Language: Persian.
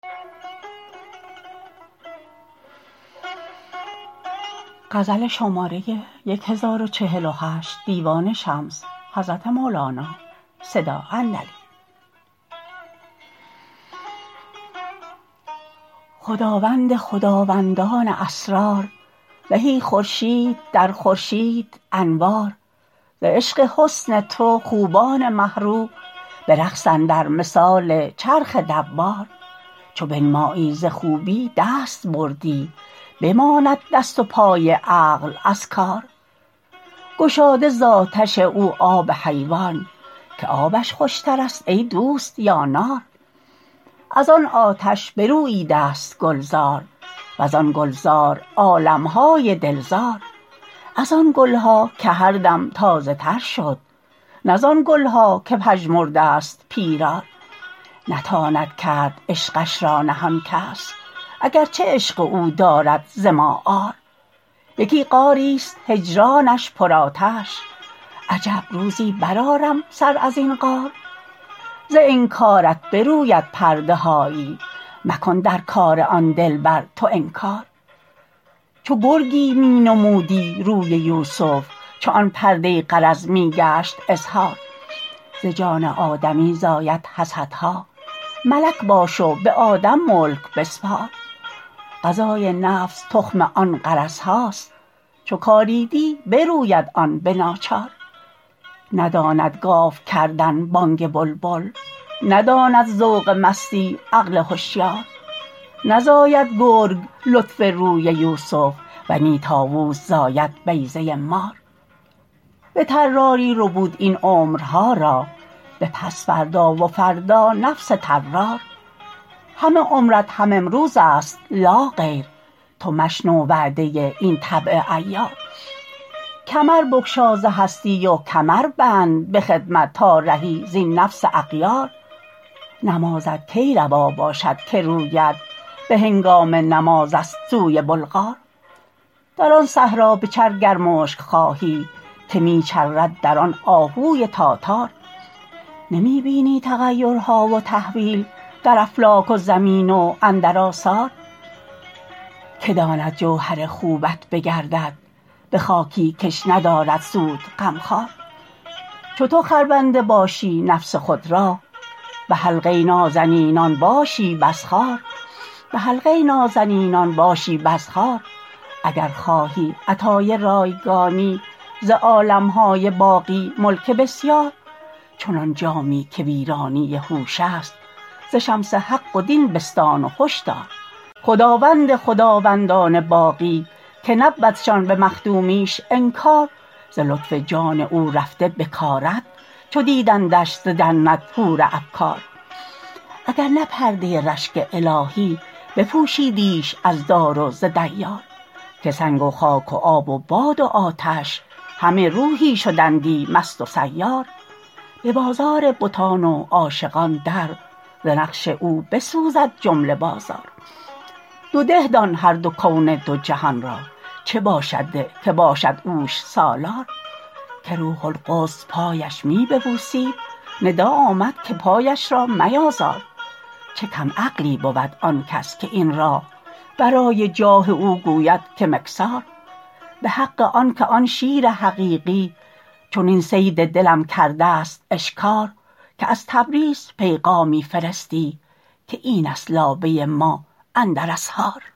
خداوند خداوندان اسرار، زهی خورشید در خورشید انوار. ز عشق حسن تو خوبان مه رو، به رقص اندر مثال چرخ دوار. چو بنمایی ز خوبی دست بردی، بماند دست و پای عقل از کار. گشاده ز آتش او آب حیوان، که آبش خوشترست ای دوست یا نار. از آن آتش بروییدست گلزار، وزان گلزار عالم های دلزار. از آن گل ها که هر دم تازه تر شد، نه زان گل ها که پژمردست پیرار. نتاند کرد عشقش را نهان کس، اگر چه عشق او دارد ز ما عار. یکی غاریست هجرانش پرآتش، عجب روزی برآرم سر از این غار. ز انکارت بروید پرده هایی، مکن در کار آن دلبر تو انکار. چو گرگی می نمودی روی یوسف، چو آن پرده غرض می گشت اظهار. ز جان آدمی زاید حسدها، ملک باش و به آدم ملک بسپار. غذای نفس تخم آن غرض هاست، چو کاریدی بروید آن به ناچار. نداند گاو کردن بانگ بلبل، نداند ذوق مستی عقل هشیار. نزاید گرگ لطف روی یوسف، و نی طاووس زاید بیضه مار. به طراری ربود این عمرها را، به پس فردا و فردا نفس طرار. همه عمرت هم امروزست لاغیر، تو مشنو وعده این طبع عیار. کمر بگشا ز هستی و کمر بند به خدمت تا رهی زین نفس اغیار. نمازت کی روا باشد که رویت، به هنگام نمازست سوی بلغار. در آن صحرا بچر گر مشک خواهی، که می چرد در آن آهوی تاتار. نمی بینی تغیرها و تحویل، در افلاک و زمین و اندر آثار. که داند جوهر خوبت بگردد، به خاکی کش ندارد سود غمخوار. چو تو خربنده باشی نفس خود را، به حلقه نازنینان باشی بس خوار. به حلقه نازنینان باشی بس خوار. اگر خواهی عطای رایگانی، ز عالم های باقی ملک بسیار. چنان جامی که ویرانی هوشست، ز شمس حق و دین بستان و هش دار. خداوند خداوندان باقی، که نبودشان به مخدومیش انکار. ز لطف جان او رفته بکارت، چو دیدندش ز جنت حور ابکار. اگر نه پرده رشک الهی، بپوشیدیش از دار و ز دیار. که سنگ و خاک و آب و باد و آتش، همه روحی شدندی مست و سیار. به بازار بتان و عاشقان در، ز نقش او بسوزد جمله بازار. دو ده دان هر دو کون دو جهان را، چه باشد ده که باشد اوش سالار. که روح القدس پایش می ببوسید، ندا آمد که پایش را میازار. چه کم عقلی بود آن کس که این را، برای جاه او گوید که مکثار. به حق آنک آن شیر حقیقی، چنین صید دلم کردست اشکار. که از تبریز پیغامی فرستی، که اینست لابه ما اندر اسحار.